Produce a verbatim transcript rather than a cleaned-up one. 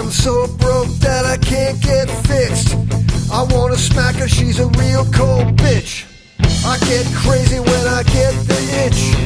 I'm so broke that I can't get fixed. I wanna smack her, she's a real cold bitch. I get crazy when I get the itch.